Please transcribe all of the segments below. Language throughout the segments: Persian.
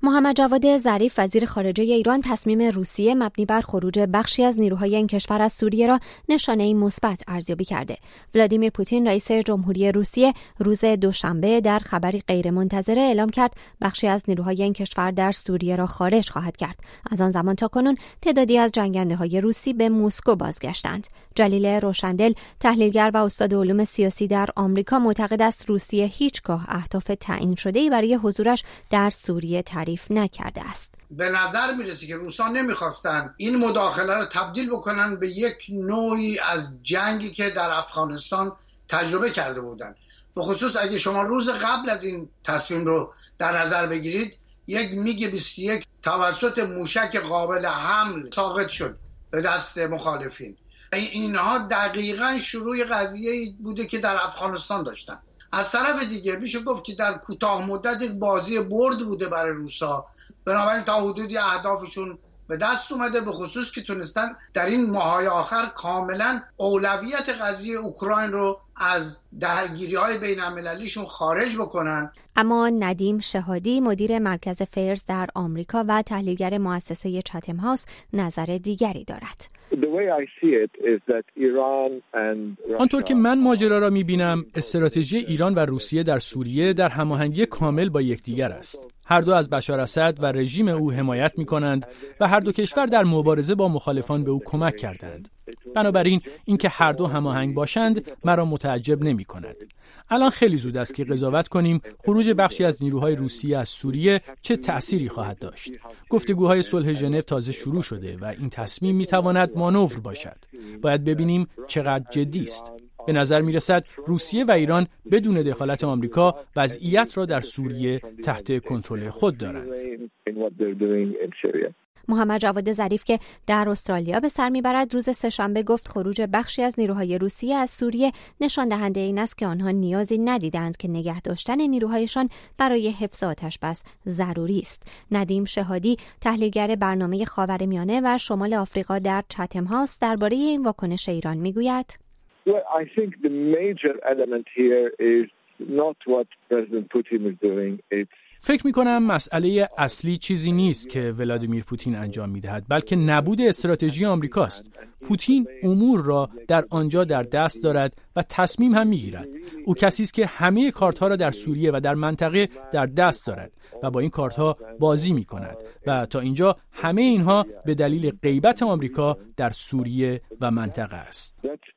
محمد جواد ظریف وزیر خارجه ایران تصمیم روسیه مبنی بر خروج بخشی از نیروهای این کشور از سوریه را نشانه‌ای مثبت ارزیابی کرده. ولادیمیر پوتین رئیس جمهوری روسیه روز دوشنبه در خبری غیرمنتظره اعلام کرد بخشی از نیروهای این کشور در سوریه را خارج خواهد کرد. از آن زمان تا کنون تعدادی از جنگنده‌های روسی به مسکو بازگشتند. جلیل روشندل تحلیلگر و استاد علوم سیاسی در آمریکا معتقد است روسیه هیچگاه اهداف تعیین شده‌ای برای حضورش در سوریه تعریف نکرده است. به نظر میرسه که روسا نمیخواستن این مداخله رو تبدیل بکنن به یک نوعی از جنگی که در افغانستان تجربه کرده بودن. به خصوص اگه شما روز قبل از این تصمیم رو در نظر بگیرید، یک میگ 21 توسط موشک قابل حمل ساقط شد به دست مخالفین. اینها دقیقاً شروع قضیه بوده که در افغانستان داشتن. از طرف دیگه میشه گفت که در کوتاه مدت یک بازی برد بوده برای روسا، بنابراین تا حدودی اهدافشون به دست اومده، به خصوص که تونستن در این ماهای آخر کاملا اولویت قضیه اوکراین رو از درگیری‌های بین‌المللیشون خارج بکنن. اما ندیم شهادی مدیر مرکز فیرز در آمریکا و تحلیلگر مؤسسه چاتم هاوس نظر دیگری دارد. آنطور که من ماجرا را می‌بینم، استراتژی ایران و روسیه در سوریه در هماهنگی کامل با یکدیگر است. هر دو از بشار اسد و رژیم او حمایت می‌کنند و هر دو کشور در مبارزه با مخالفان به او کمک کردند. بنابراین اینکه هر دو هماهنگ باشند مرا متعجب نمی‌کند. الان خیلی زود است که قضاوت کنیم خروج بخشی از نیروهای روسیه از سوریه چه تأثیری خواهد داشت. گفتگوهای صلح ژنو تازه شروع شده و این تصمیم می‌تواند مانور باشد. باید ببینیم چقدر جدی است. به نظر می‌رسد روسیه و ایران بدون دخالت آمریکا وضعیت را در سوریه تحت کنترل خود دارند. محمد جواد ظریف که در استرالیا به سر میبرد روز سه‌شنبه گفت خروج بخشی از نیروهای روسیه از سوریه نشان دهنده این است که آنها نیازی ندیدند که نگه داشتن نیروهایشان برای حفظ آتش‌بس ضروری است. ندیم شهادی تحلیلگر برنامه خاورمیانه و شمال آفریقا در چاتم هاوس درباره این واکنش ایران میگوید: Well, I think the major element here is not what President Putin is doing. فکر می‌کنم مسئله اصلی چیزی نیست که ولادیمیر پوتین انجام می‌دهد، بلکه نبود استراتژی آمریکاست. پوتین امور را در آنجا در دست دارد و تصمیم هم می‌گیرد. او کسی است که همه کارت‌ها را در سوریه و در منطقه در دست دارد و با این کارت‌ها بازی می‌کند و تا اینجا همه اینها به دلیل غیبت آمریکا در سوریه و منطقه است.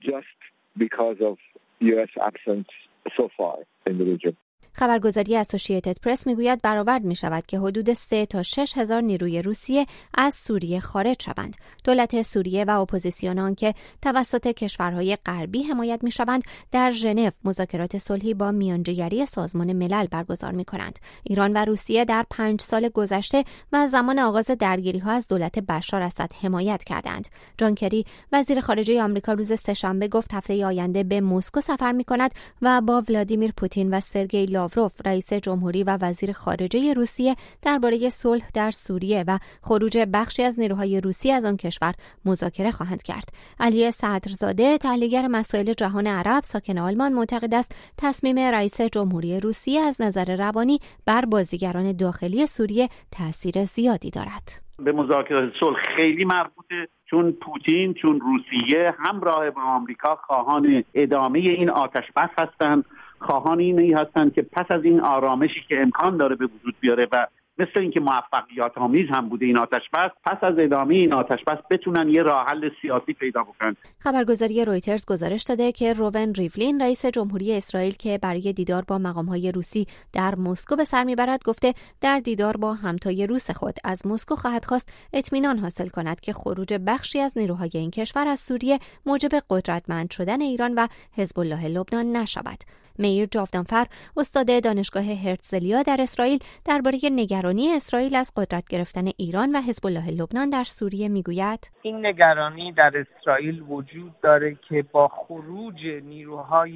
خبرگزاری اسوسییتد پرس میگوید برآورد می شود که حدود 3 تا 6 هزار نیروی روسیه از سوریه خارج شوند. دولت سوریه و اپوزیسیون آن که توسط کشورهای غربی حمایت می شوند در ژنو مذاکرات صلحی با میانجیگری سازمان ملل برگزار می کنند. ایران و روسیه در 5 سال گذشته و زمان آغاز درگیری‌ها از دولت بشار اسد حمایت کردند. جان کری وزیر خارجه آمریکا روز سه‌شنبه گفت هفته آینده به مسکو سفر می کند و با ولادیمیر پوتین و سرگئی لاوروف رئیس جمهوری و وزیر خارجه روسیه درباره صلح در سوریه و خروج بخشی از نیروهای روسی از آن کشور مذاکره خواهند کرد. علی صدرزاده تحلیلگر مسائل جهان عرب ساکن آلمان معتقد است تصمیم رئیس جمهوری روسیه از نظر روانی بر بازیگران داخلی سوریه تأثیر زیادی دارد. به مذاکرات صلح خیلی مربوطه، چون پوتین، چون روسیه همراه با آمریکا خواهان ادامه این آتش‌بس هستند، خواهان اینی هستند که پس از این آرامشی که امکان داره به وجود بیاره و مثل اینکه موفقیت آمیز هم بوده این آتش‌بس، پس از ادامه این آتش‌بس بتونن یه راه حل سیاسی پیدا بکنن. خبرگزاری رویترز گزارش داده که روون ریولین رئیس جمهوری اسرائیل که برای دیدار با مقام‌های روسی در مسکو به سر میبرد گفته در دیدار با همتای روس خود از مسکو خواهد خواست اطمینان حاصل کند که خروج بخشی از نیروهای این کشور از سوریه موجب قدرتمند شدن ایران و حزب الله لبنان نشود. میر جاودانفر استاد دانشگاه هرتزلیا در اسرائیل درباره نگرانی اسرائیل از قدرت گرفتن ایران و حزب الله لبنان در سوریه میگوید: این نگرانی در اسرائیل وجود داره که با خروج نیروهای روسی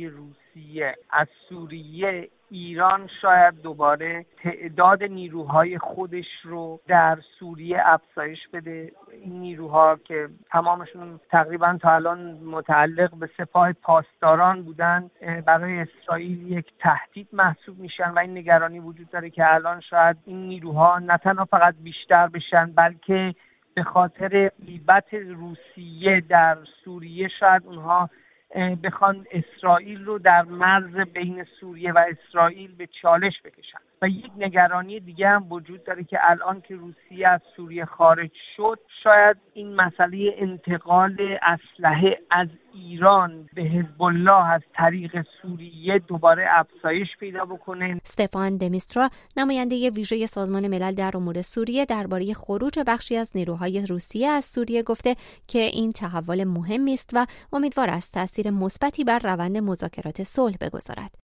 روسیه از سوریه، ایران شاید دوباره تعداد نیروهای خودش رو در سوریه افزایش بده. این نیروها که تمامشون تقریبا تا الان متعلق به سپاه پاسداران بودن، برای اسرائیل یک تهدید محسوب میشن و این نگرانی وجود داره که الان شاید این نیروها نه تنها فقط بیشتر بشن، بلکه به خاطر غیبت روسیه در سوریه شاید اونها بخوان اسرائیل رو در مرز بین سوریه و اسرائیل به چالش بکشن. و یک نگرانی دیگه هم وجود داره که الان که روسیه از سوریه خارج شد، شاید این مسئله انتقال اسلحه از ایران به حزب الله از طریق سوریه دوباره افزایش پیدا بکنه. استفان د میسترا، نماینده ویژه سازمان ملل در امور سوریه، درباره خروج بخشی از نیروهای روسیه از سوریه گفته که این تحول مهمی است و امیدوار است تأثیر مثبتی بر روند مذاکرات صلح بگذارد.